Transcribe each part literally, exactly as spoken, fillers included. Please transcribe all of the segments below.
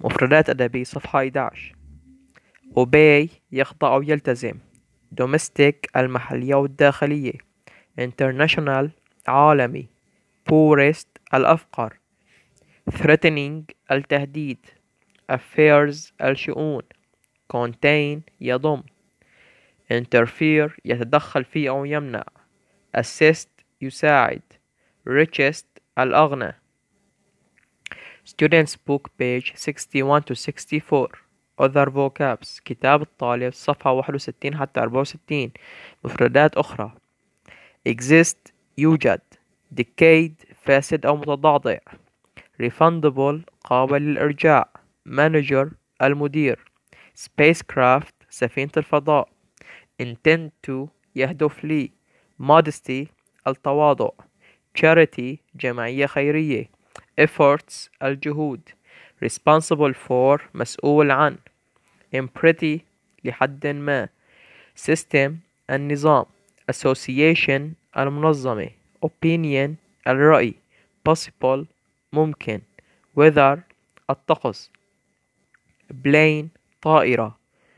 مفردات أدبية صفحة إحدى عشر. obey يخضع أو يلتزم. domestic المحلية والداخلية. international عالمي. poorest الأفقر. threatening التهديد. affairs الشؤون. contain يضم. interfere يتدخل في أو يمنع. assist يساعد. richest الأغنى. Students book page sixty-one to sixty-four. other vocabs كتاب الطالب صفحة واحد وستين حتى أربعة وستين. مفردات أخرى. exist يوجد. decayed فاسد أو متضعضع. refundable قابل للإرجاع. manager المدير. spacecraft سفينة الفضاء. intend to يهدف لي. modesty التواضع. charity جمعية خيرية. efforts الجهود. responsible for مسؤول عن. impretty لحد ما. system النظام. association المنظمة. opinion الرأي. possible ممكن. weather الطقس. plane طائرة.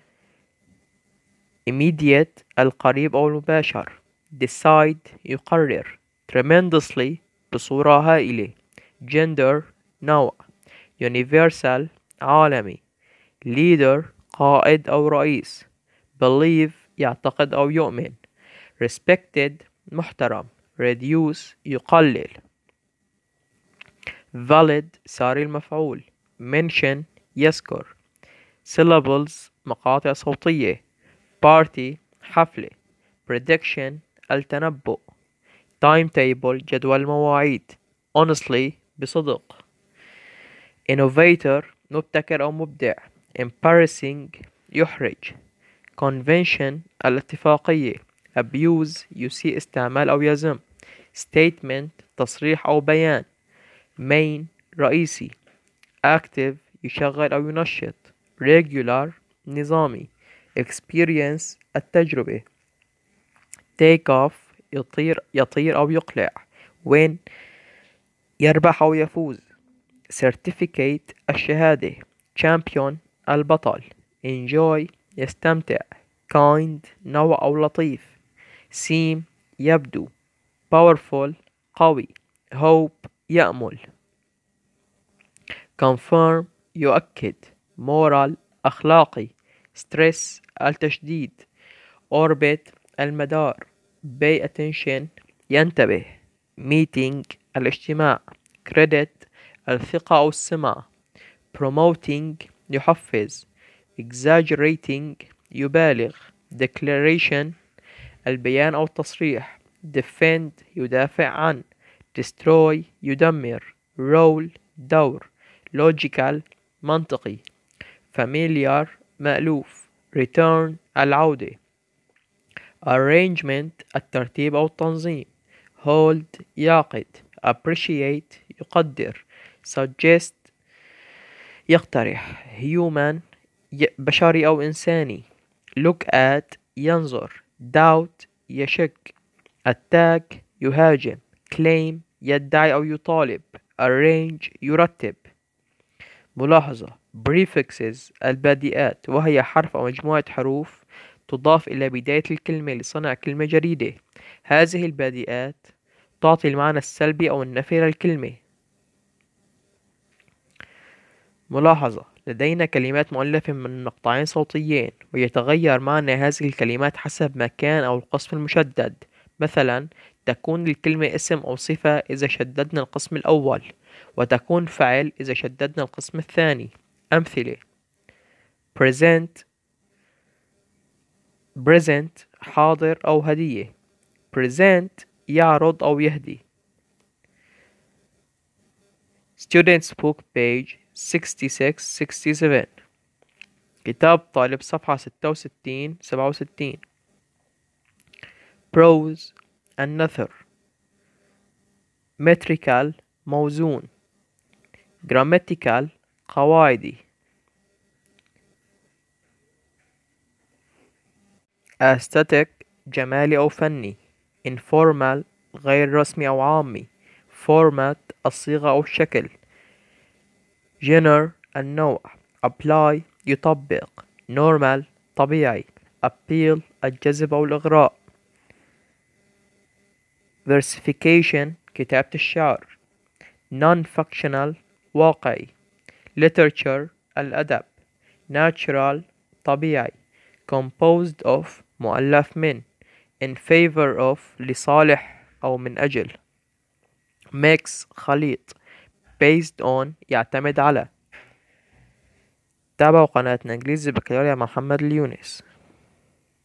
immediate القريب أو المباشر. decide يقرر. tremendously بصورة هائلة. gender نوع. universal عالمي. leader قائد أو رئيس. believe يعتقد أو يؤمن. respected محترم. reduce يقلل. valid ساري المفعول. mention يذكر. syllables مقاطع صوتية. party حفلة. prediction التنبؤ. timetable جدول المواعيد. honestly بصدق. innovator مبتكر أو مبدع. embarrassing يحرج. convention الاتفاقية. abuse يسيء استعمال أو يذم. statement تصريح أو بيان. main رئيسي. active يشغل أو ينشط. regular نظامي. experience التجربة. take off يطير يطير أو يقلع. win يربح أو يفوز. certificate الشهادة. champion البطل. enjoy يستمتع. kind نوع أو لطيف. seem يبدو. powerful قوي. hope يأمل. confirm يؤكد. moral أخلاقي. stress التشديد. orbit المدار. pay attention ينتبه. meeting الاجتماع. credit الثقة أو السمعة. promoting يحفز. exaggerating يبالغ. declaration البيان أو التصريح. defend يدافع عن. destroy يدمر. role دور. logical منطقي. familiar مألوف. return العودة. arrangement الترتيب أو التنظيم. hold يعقد. appreciate يقدر. suggest يقترح. human بشري أو إنساني. look at ينظر. doubt يشك. attack يهاجم. claim يدعي أو يطالب. arrange يرتب. ملاحظة prefixes البادئات وهي حرف أو مجموعة حروف تضاف إلى بداية الكلمة لصنع كلمة جديدة. هذه البادئات تعطي المعنى السلبي أو النفي للكلمة. ملاحظة لدينا كلمات مؤلفة من مقطعين صوتيين ويتغير معنى هذه الكلمات حسب مكان أو القسم المشدد. مثلا تكون الكلمة اسم أو صفة إذا شددنا القسم الأول، وتكون فعل إذا شددنا القسم الثاني. أمثلة: present present حاضر أو هدية. present يعرض أو يهدي. Students book page sixty-six sixty-seven. كتاب طالب صفحة ستة وستين سبعة وستين. prose النثر. metrical موزون. grammatical قواعدي. aesthetic جمالي أو فني. informal غير رسمي أو عامي. format الصيغة أو الشكل. genre النوع. apply يطبق. normal طبيعي. appeal الجذب أو الإغراء. versification كتابة الشعر. non-functional واقعي. literature الأدب. natural طبيعي. composed of مؤلف من. in favor of لصالح أو من أجل. mix خليط. based on يعتمد على. تابعوا قناتنا إنجليزي بكالوريا مع محمد اليونس.